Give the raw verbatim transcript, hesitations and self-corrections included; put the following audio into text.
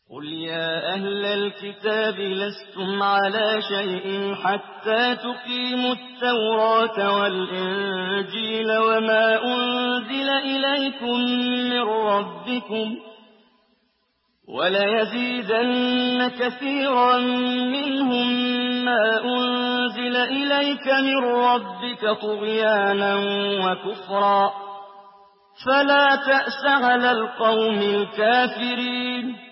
قل يا أهل الكتاب لستم على شيء حتى تقيموا التوراة والإنجيل وما أنزل إليكم من ربكم وليزيدن كثيرا منهم ما أنزل إليك من ربك طغيانا وكفرا فلا تأس على القوم الكافرين